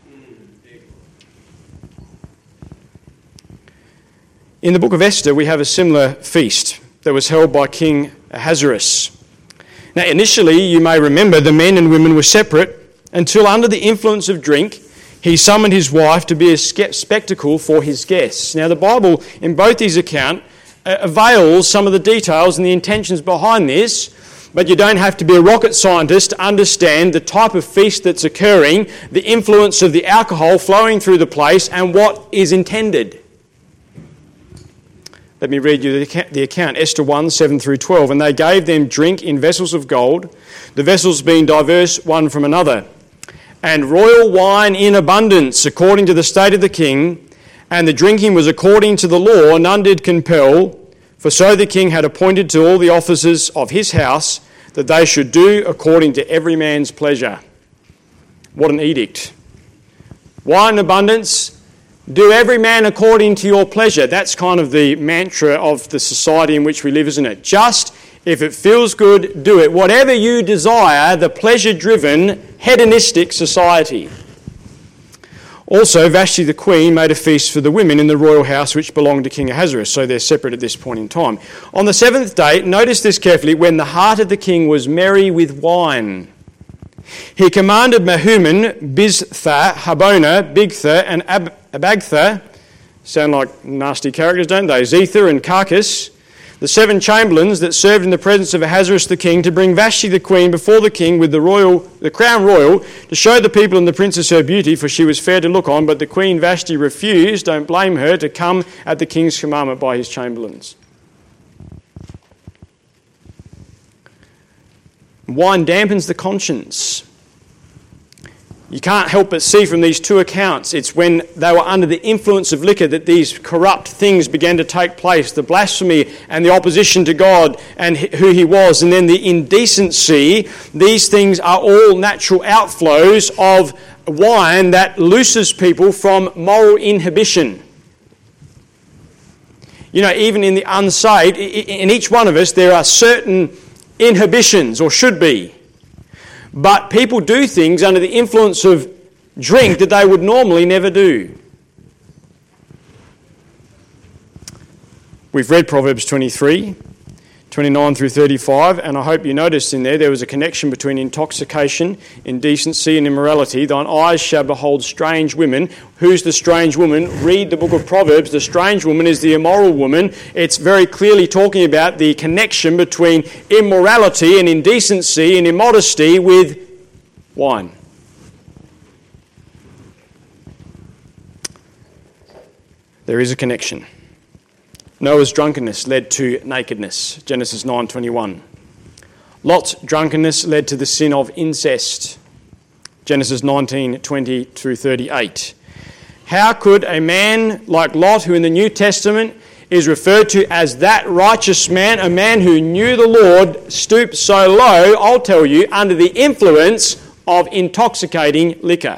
Speaker 1: In the book of Esther, we have a similar feast that was held by King Ahasuerus. Now, initially, you may remember, the men and women were separate until, under the influence of drink, he summoned his wife to be a spectacle for his guests. Now, the Bible, in both these accounts, avails some of the details and the intentions behind this, but you don't have to be a rocket scientist to understand the type of feast that's occurring, the influence of the alcohol flowing through the place, and what is intended. Let me read you the account, Esther one, seven through twelve. "And they gave them drink in vessels of gold, the vessels being diverse one from another, and royal wine in abundance, according to the state of the king, and the drinking was according to the law, none did compel, for so the king had appointed to all the officers of his house, that they should do according to every man's pleasure." What an edict. Wine in abundance, do every man according to your pleasure. That's kind of the mantra of the society in which we live, isn't it? Just, if it feels good, do it. Whatever you desire, the pleasure-driven, hedonistic society. Also, Vashti the queen made a feast for the women in the royal house which belonged to King Ahasuerus, so they're separate at this point in time. On the seventh day, notice this carefully, when the heart of the king was merry with wine, he commanded Mehuman, Biztha, Habona, Bigtha, and Ab- Abagtha, sound like nasty characters, don't they? Zetha and Carcass, the seven chamberlains that served in the presence of Ahasuerus the king, to bring Vashti the queen before the king with the royal, the crown royal, to show the people and the princess her beauty, for she was fair to look on. But the queen Vashti refused, don't blame her, to come at the king's commandment by his chamberlains. Wine dampens the conscience. You can't help but see from these two accounts, it's when they were under the influence of liquor that these corrupt things began to take place. The blasphemy and the opposition to God and who he was, and then the indecency. These things are all natural outflows of wine that looses people from moral inhibition. You know, even in the unsaved, in each one of us, there are certain inhibitions, or should be. But people do things under the influence of drink that they would normally never do. We've read Proverbs twenty-three, twenty-nine through thirty-five, and I hope you noticed in there there was a connection between intoxication, indecency and immorality. Thine eyes shall behold strange women. Who's the strange woman? Read the book of Proverbs. The strange woman is the immoral woman. It's very clearly talking about the connection between immorality and indecency and immodesty with wine. There is a connection. Noah's drunkenness led to nakedness, Genesis nine twenty-one. Lot's drunkenness led to the sin of incest, Genesis nineteen twenty through thirty-eight. How could a man like Lot, who in the New Testament is referred to as that righteous man, a man who knew the Lord, stoop so low, I'll tell you, under the influence of intoxicating liquor?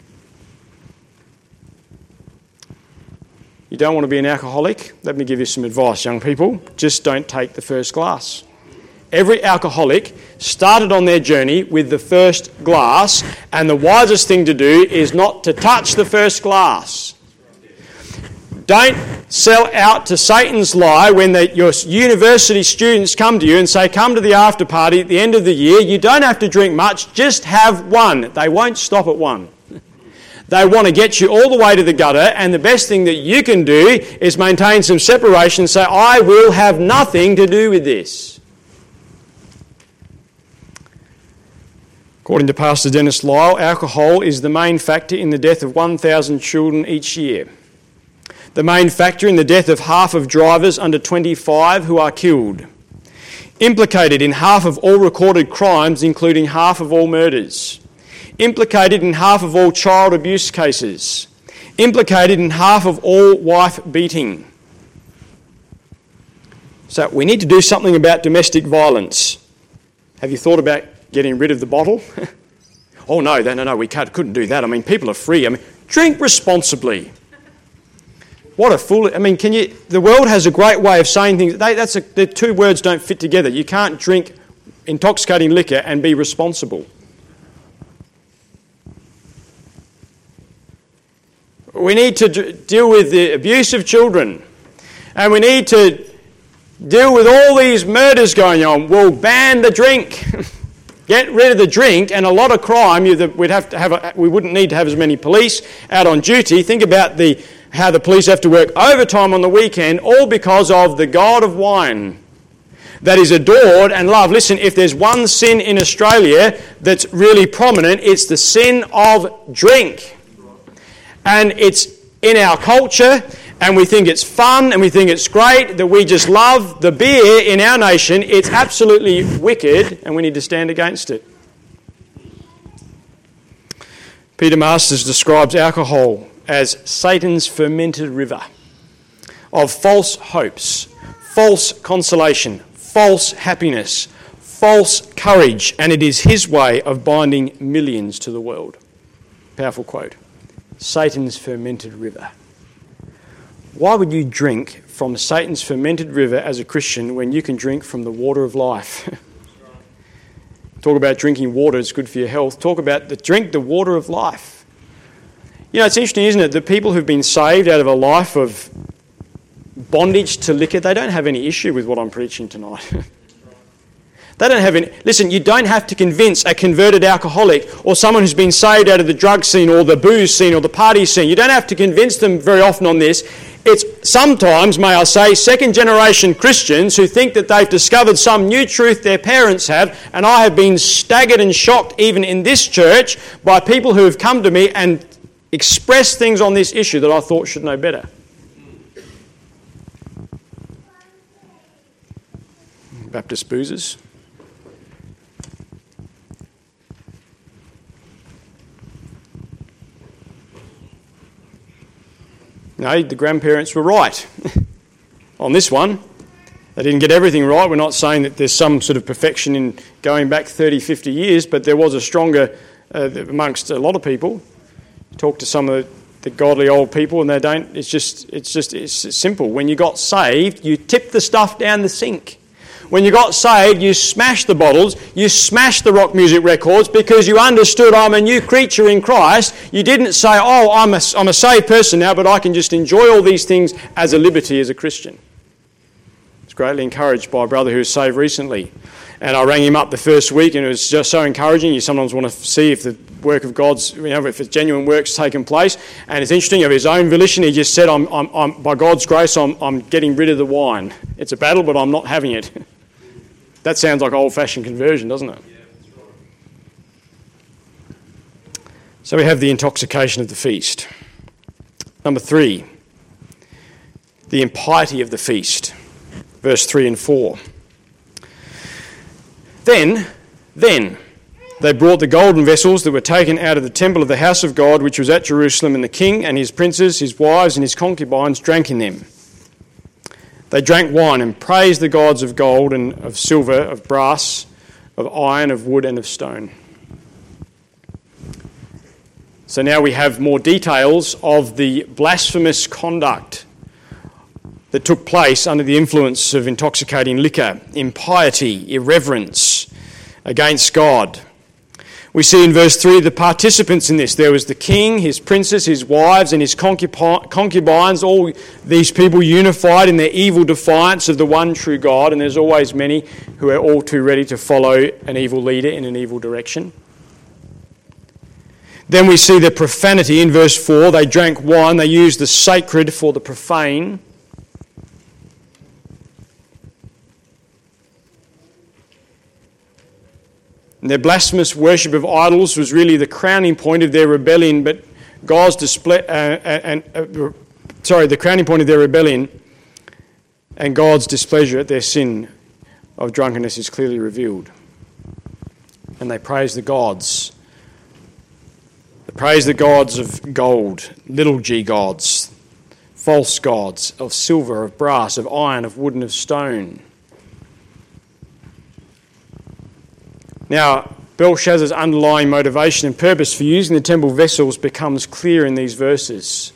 Speaker 1: You don't want to be an alcoholic? Let me give you some advice, young people. Just don't take the first glass. Every alcoholic started on their journey with the first glass, and the wisest thing to do is not to touch the first glass. Don't sell out to Satan's lie when the, your university students come to you and say, come to the after party at the end of the year. You don't have to drink much, just have one. They won't stop at one. They want to get you all the way to the gutter, and the best thing that you can do is maintain some separation and say, I will have nothing to do with this. According to Pastor Dennis Lyle, alcohol is the main factor in the death of one thousand children each year. The main factor in the death of half of drivers under twenty-five who are killed. Implicated in half of all recorded crimes, including half of all murders. Implicated in half of all child abuse cases. Implicated in half of all wife beating. So we need to do something about domestic violence. Have you thought about getting rid of the bottle? oh no, no, no, we can't, couldn't do that. I mean, people are free. I mean, drink responsibly. What a fool! I mean, can you? The world has a great way of saying things. They, that's a, the two words don't fit together. You can't drink intoxicating liquor and be responsible. We need to d- deal with the abuse of children, and we need to deal with all these murders going on. We'll ban the drink. Get rid of the drink, and a lot of crime. We'd have to have. A, we wouldn't need to have as many police out on duty. Think about the how the police have to work overtime on the weekend, all because of the god of wine that is adored and loved. Listen, if there's one sin in Australia that's really prominent, it's the sin of drink, and it's in our culture. And we think it's fun and we think it's great, that we just love the beer in our nation. It's absolutely wicked, and we need to stand against it. Peter Masters describes alcohol as Satan's fermented river of false hopes, false consolation, false happiness, false courage, and it is his way of binding millions to the world. Powerful quote. Satan's fermented river. Why would you drink from Satan's fermented river as a Christian when you can drink from the water of life? Talk about drinking water, it's good for your health. Talk about the drink the water of life. You know, it's interesting, isn't it? The people who've been saved out of a life of bondage to liquor, they don't have any issue with what I'm preaching tonight. They don't have any... Listen, you don't have to convince a converted alcoholic or someone who's been saved out of the drug scene or the booze scene or the party scene. You don't have to convince them very often on this. It's sometimes, may I say, second-generation Christians who think that they've discovered some new truth their parents have, and I have been staggered and shocked even in this church by people who have come to me and expressed things on this issue that I thought should know better. Baptist boozers. No, the grandparents were right on this one. They didn't get everything right. We're not saying that there's some sort of perfection in going back thirty, fifty years, but there was a stronger uh, amongst a lot of people. Talk to some of the, the godly old people and they don't. It's just, it's just, it's simple. When you got saved, you tipped the stuff down the sink. When you got saved, you smashed the bottles, you smashed the rock music records because you understood I'm a new creature in Christ. You didn't say, oh, I'm a, I'm a saved person now, but I can just enjoy all these things as a liberty as a Christian. I was greatly encouraged by a brother who was saved recently. And I rang him up the first week and it was just so encouraging. You sometimes want to see if the work of God's, you know, if it's genuine work's taken place. And it's interesting, of his own volition, he just said, I'm, I'm, I'm, by God's grace, I'm, I'm getting rid of the wine. It's a battle, but I'm not having it. That sounds like old-fashioned conversion, doesn't it?
Speaker 2: Yeah, that's right.
Speaker 1: So we have the intoxication of the feast. Number three, the impiety of the feast. Verse three and four. Then, then, they brought the golden vessels that were taken out of the temple of the house of God, which was at Jerusalem, and the king and his princes, his wives and his concubines drank in them. They drank wine and praised the gods of gold and of silver, of brass, of iron, of wood and of stone. So now we have more details of the blasphemous conduct that took place under the influence of intoxicating liquor, impiety, irreverence against God. We see in verse three the participants in this. There was the king, his princes, his wives and his concubines, all these people unified in their evil defiance of the one true God, and there's always many who are all too ready to follow an evil leader in an evil direction. Then we see the profanity in verse four. They drank wine, they used the sacred for the profane. And their blasphemous worship of idols was really the crowning point of their rebellion, but God's display, uh, and uh, sorry, the crowning point of their rebellion and God's displeasure at their sin of drunkenness is clearly revealed. And they praise the gods. They praise the gods of gold, little g gods, false gods, of silver, of brass, of iron, of wood and of stone. Now, Belshazzar's underlying motivation and purpose for using the temple vessels becomes clear in these verses.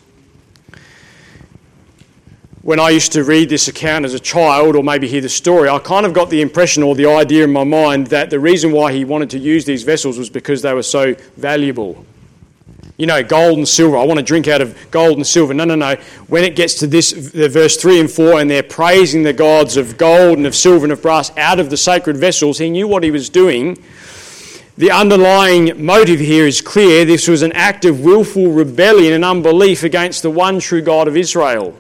Speaker 1: When I used to read this account as a child, or maybe hear the story, I kind of got the impression or the idea in my mind that the reason why he wanted to use these vessels was because they were so valuable. You know, gold and silver. I want to drink out of gold and silver. No, no, no. When it gets to this, the verse three and four, and they're praising the gods of gold and of silver and of brass out of the sacred vessels, he knew what he was doing. The underlying motive here is clear. This was an act of willful rebellion and unbelief against the one true God of Israel.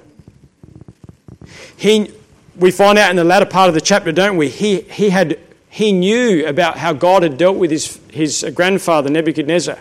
Speaker 1: He, we find out in the latter part of the chapter, don't we? He, he, had, he knew about how God had dealt with his, his grandfather, Nebuchadnezzar.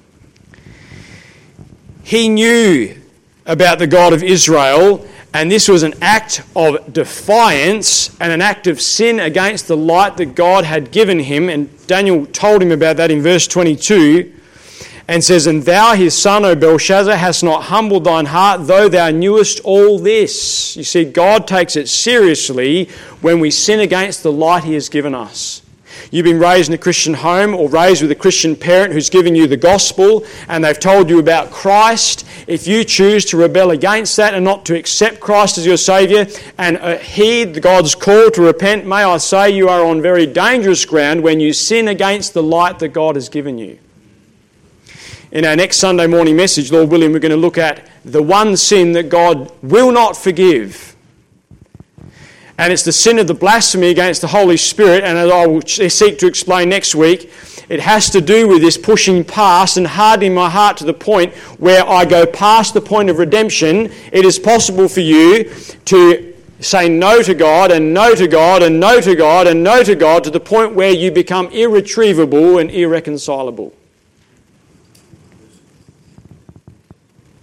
Speaker 1: He knew about the God of Israel, and this was an act of defiance and an act of sin against the light that God had given him. And Daniel told him about that in verse twenty-two, and says, "And thou, his son, O Belshazzar, hast not humbled thine heart, though thou knewest all this." You see, God takes it seriously when we sin against the light he has given us. You've been raised in a Christian home or raised with a Christian parent who's given you the gospel and they've told you about Christ. If you choose to rebel against that and not to accept Christ as your Saviour and uh, heed God's call to repent, may I say you are on very dangerous ground when you sin against the light that God has given you. In our next Sunday morning message, Lord willing, we're going to look at the one sin that God will not forgive. And it's the sin of the blasphemy against the Holy Spirit, and as I will seek to explain next week, it has to do with this pushing past and hardening my heart to the point where I go past the point of redemption. It is possible for you to say no to God and no to God and no to God and no to God to the point where you become irretrievable and irreconcilable.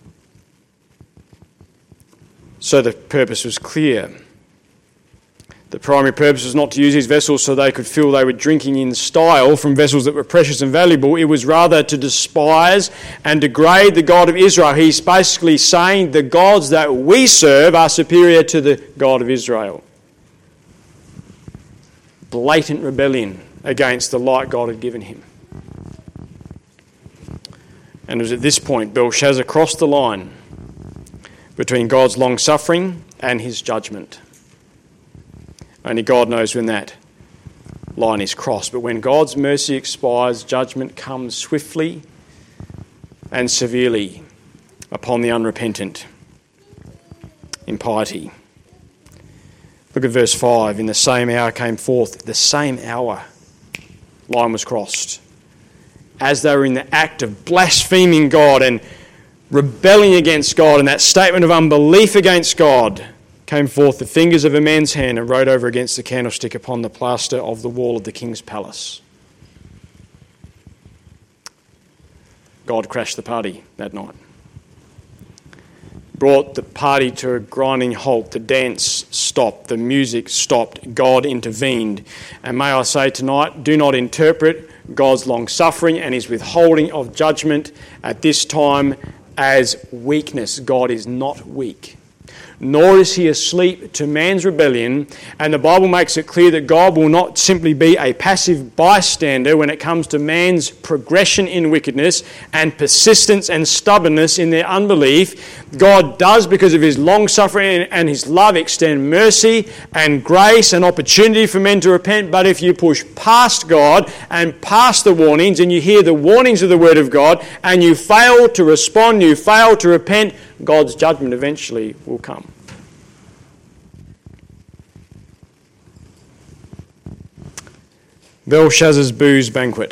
Speaker 1: So the purpose was clear. The The primary purpose was not to use these vessels so they could feel they were drinking in style from vessels that were precious and valuable. It was rather to despise and degrade the God of Israel. He's basically saying the gods that we serve are superior to the God of Israel. Blatant rebellion against the light God had given him. And it was at this point Belshazzar crossed the line between God's long-suffering and his judgment. Only God knows when that line is crossed. But when God's mercy expires, judgment comes swiftly and severely upon the unrepentant in piety. Look at verse five. In the same hour came forth, the same hour, line was crossed. As they were in the act of blaspheming God and rebelling against God, and that statement of unbelief against God, came forth the fingers of a man's hand and wrote over against the candlestick upon the plaster of the wall of the king's palace. God crashed the party that night. Brought the party to a grinding halt. The dance stopped. The music stopped. God intervened. And may I say tonight, do not interpret God's long-suffering and his withholding of judgment at this time as weakness. God is not weak. Nor is he asleep to man's rebellion. And the Bible makes it clear that God will not simply be a passive bystander when it comes to man's progression in wickedness and persistence and stubbornness in their unbelief. God does, because of his long-suffering and his love, extend mercy and grace and opportunity for men to repent. But if you push past God and past the warnings, and you hear the warnings of the Word of God, and you fail to respond, you fail to repent, God's judgment eventually will come. Belshazzar's booze banquet.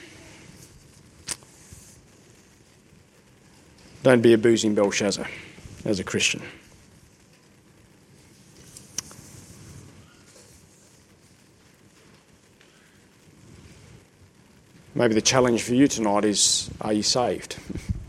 Speaker 1: Don't be a boozing Belshazzar as a Christian. Maybe the challenge for you tonight is, are you saved?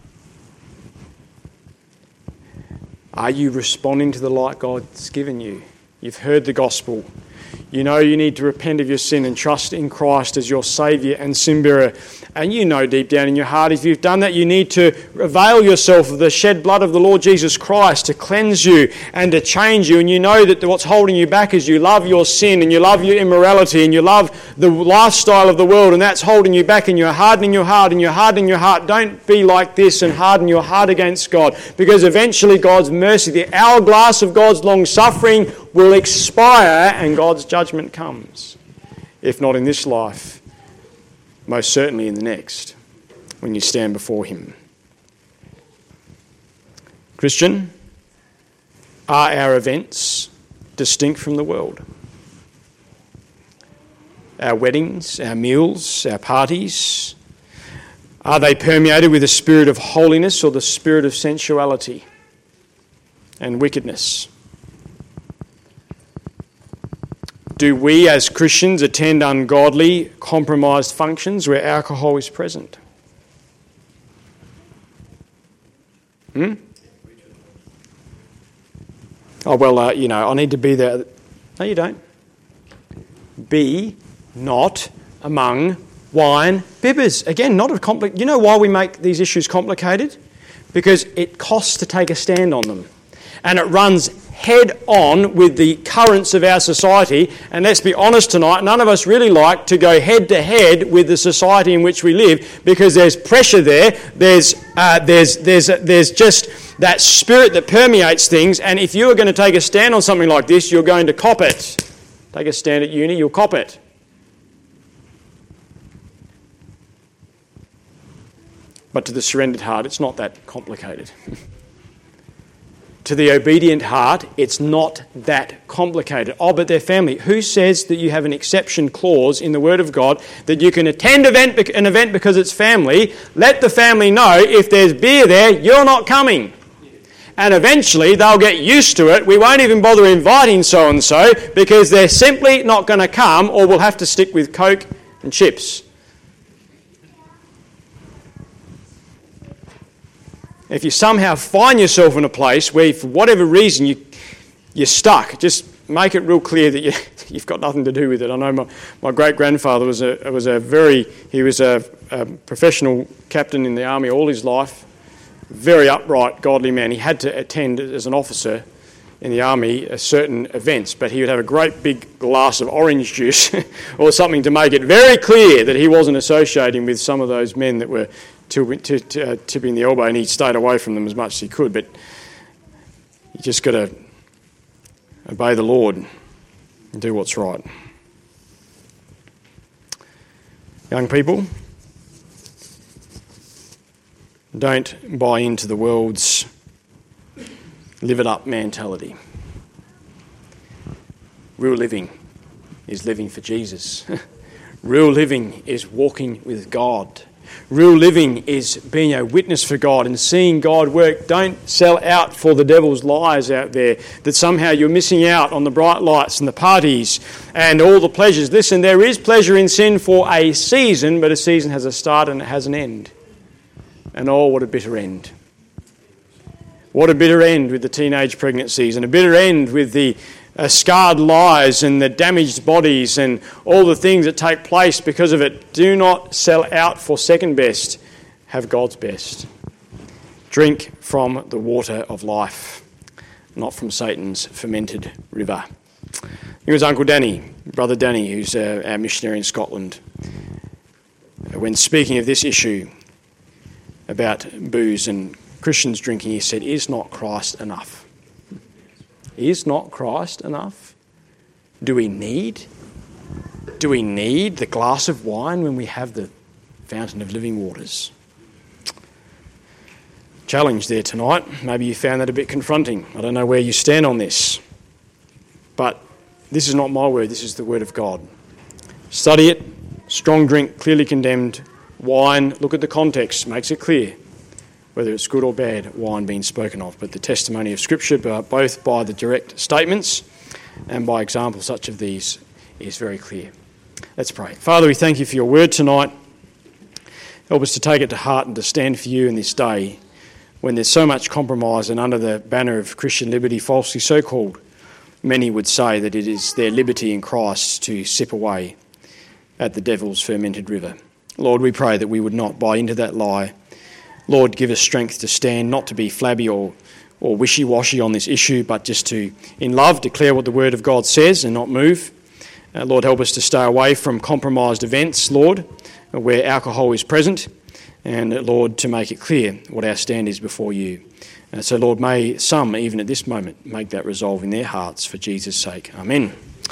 Speaker 1: Are you responding to the light God's given you? You've heard the gospel. You know you need to repent of your sin and trust in Christ as your Saviour and sin bearer. And you know deep down in your heart, if you've done that, you need to avail yourself of the shed blood of the Lord Jesus Christ to cleanse you and to change you. And you know that what's holding you back is you love your sin and you love your immorality and you love the lifestyle of the world, and that's holding you back, and you're hardening your heart and you're hardening your heart. Don't be like this and harden your heart against God, because eventually God's mercy, the hourglass of God's long suffering, will expire and God's judgment comes. If not in this life, most certainly in the next, when you stand before him. Christian, are our events distinct from the world? Our weddings, our meals, our parties, are they permeated with the spirit of holiness or the spirit of sensuality and wickedness? Do we as Christians attend ungodly, compromised functions where alcohol is present? Hmm? Oh, well, uh, you know, I need to be there. No, you don't. Be not among wine bibbers. Again, not a compli- You know why we make these issues complicated? Because it costs to take a stand on them. And it runs head on with the currents of our society. And let's be honest tonight, none of us really like to go head to head with the society in which we live, because there's pressure there. There's uh, there's there's there's just that spirit that permeates things. And if you are going to take a stand on something like this, you're going to cop it. Take a stand at uni, you'll cop it. But to the surrendered heart, it's not that complicated. To the obedient heart, it's not that complicated. Oh, but they're family. Who says that you have an exception clause in the Word of God that you can attend event, an event because it's family? Let the family know if there's beer there, you're not coming. And eventually they'll get used to it. We won't even bother inviting so-and-so because they're simply not going to come, or we'll have to stick with Coke and chips. If you somehow find yourself in a place where, for whatever reason, you, you're stuck, just make it real clear that you, you've got nothing to do with it. I know my, my great-grandfather was a was a very, he was a, a professional captain in the army all his life, very upright, godly man. He had to attend as an officer in the army uh, certain events, but he would have a great big glass of orange juice or something to make it very clear that he wasn't associating with some of those men that were to, to, to, uh, tipping the elbow, and he stayed away from them as much as he could. But you just got to obey the Lord and do what's right. Young people, don't buy into the world's live it up mentality. Real living is living for Jesus. Real living is walking with God. Real living is being a witness for God and seeing God work. Don't sell out for the devil's lies out there that somehow you're missing out on the bright lights and the parties and all the pleasures. Listen, there is pleasure in sin for a season, but a season has a start and it has an end. And oh, what a bitter end. What a bitter end with the teenage pregnancies, and a bitter end with the uh, scarred lives and the damaged bodies and all the things that take place because of it. Do not sell out for second best. Have God's best. Drink from the water of life, not from Satan's fermented river. It was Uncle Danny, Brother Danny, who's uh, our missionary in Scotland. When speaking of this issue about booze and Christians drinking, he said, is not Christ enough? Is not Christ enough? Do we need? Do we need the glass of wine when we have the fountain of living waters? Challenge there tonight. Maybe you found that a bit confronting. I don't know where you stand on this. But this is not my word, this is the word of God. Study it. Strong drink, clearly condemned. Wine, look at the context, makes it clear whether it's good or bad wine being spoken of. But the testimony of Scripture, both by the direct statements and by examples such of these, is very clear. Let's pray. Father, we thank you for your word tonight. Help us to take it to heart and to stand for you in this day when there's so much compromise, and under the banner of Christian liberty, falsely so called, many would say that it is their liberty in Christ to sip away at the devil's fermented river. Lord, we pray that we would not buy into that lie. Lord, give us strength to stand, not to be flabby or, or wishy-washy on this issue, but just to, in love, declare what the Word of God says and not move. Uh, Lord, help us to stay away from compromised events, Lord, where alcohol is present, and, uh, Lord, to make it clear what our stand is before you. Uh, so, Lord, may some, even at this moment, make that resolve in their hearts for Jesus' sake. Amen.